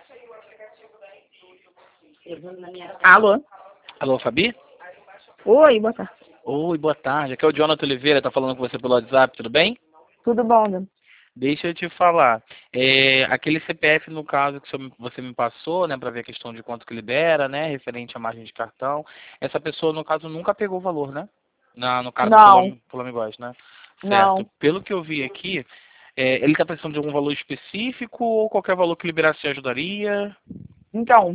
Alô? Alô, Fabi? Oi, boa tarde. Oi, boa tarde. Aqui é o Jonathan Oliveira, tá falando com você pelo WhatsApp, tudo bem? Tudo bom, Dani? Deixa eu te falar. Aquele CPF, no caso, que você me passou, né, para ver a questão de quanto que libera, né, referente à margem de cartão, essa pessoa, no caso, nunca pegou o valor, né? No caso, Não, pelo Amigos, né? Certo. não. Pelo que eu vi aqui, ele está precisando de algum valor específico ou qualquer valor que liberasse ajudaria? Então,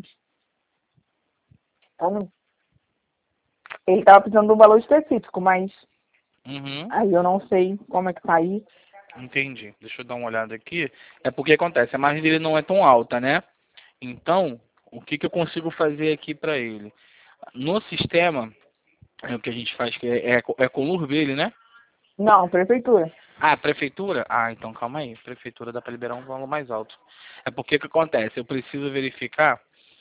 ele estava precisando de um valor específico, mas Uhum. aí eu não sei como é que tá aí. Entendi. Deixa eu dar uma olhada aqui. É porque acontece, a margem dele não é tão alta, né? Então, o que que eu consigo fazer aqui para ele? No sistema, o que a gente faz, que é com o dele, né? Não, prefeitura. Ah, prefeitura? Ah, então calma aí. Prefeitura dá para liberar um valor mais alto. É porque o que acontece? Eu preciso verificar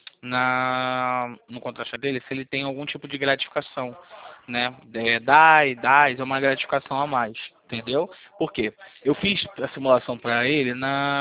no contra-cheque dele se ele tem algum tipo de gratificação, né? DAS é uma gratificação a mais, entendeu? Por quê? Eu fiz a simulação para ele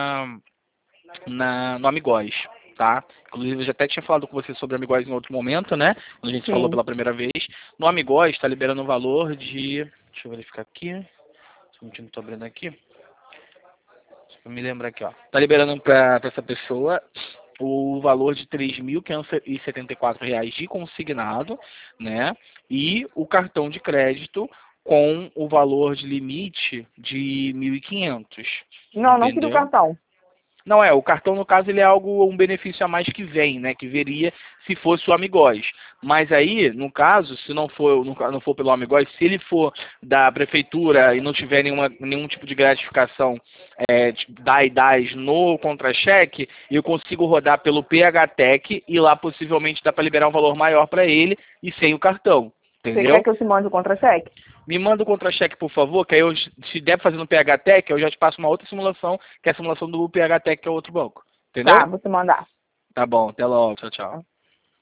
no Amigos, tá? Inclusive, eu já até tinha falado com você sobre Amigos em outro momento, né? Quando a gente falou Sim. pela primeira vez. No Amigos está liberando um valor de... Deixa eu verificar aqui. Só um minutinho, tô abrindo aqui. Deixa eu me lembrar aqui, ó. Tá liberando para essa pessoa o valor de R$ 3.574 de consignado, né? E o cartão de crédito com o valor de limite de 1.500, Não, não queria o entendeu? cartão. Não o cartão no caso ele é um benefício a mais que vem, né? Que veria se fosse o Amigos. Mas aí, no caso, se não for pelo Amigos, se ele for da prefeitura e não tiver nenhum tipo de gratificação tipo, DAS no contra-cheque, eu consigo rodar pelo PHTEC e lá possivelmente dá para liberar um valor maior para ele e sem o cartão, Você quer entendeu? que eu te mande o contra-cheque? Me manda o contra-cheque, por favor, que aí eu, se der pra fazer no PHTEC, eu já te passo uma outra simulação, que é a simulação do PHTEC, que é outro banco. Tá, Entendeu? vou te mandar. Tá bom, até logo. Tchau, tchau.